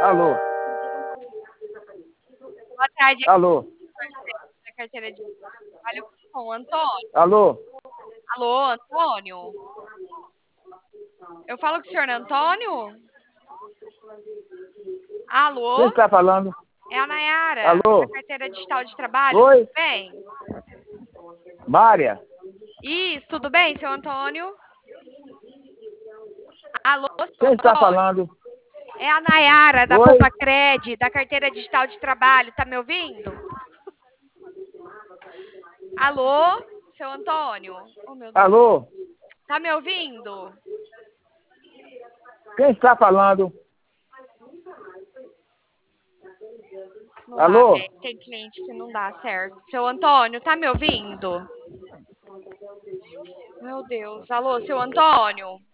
Alô, Boa tarde, aqui alô, da carteira de trabalho com o Antônio. alô. Alô, Antônio? Eu falo com o senhor Antônio? Quem Alô? está falando? É a Nayara, da Alô, carteira digital de trabalho, tudo oi, bem? Mária. Isso, tudo bem, seu Antônio? Alô, seu Quem está Antônio? falando? É a Nayara, da Oi, Poupa Cred, da carteira digital de trabalho, tá me ouvindo? Alô, seu Antônio? Oh, meu Deus. alô, Tá me ouvindo? quem está falando? Não dá, Alô, tem cliente que não dá certo. Seu Antônio, tá me ouvindo? Meu Deus. Alô, seu Antônio?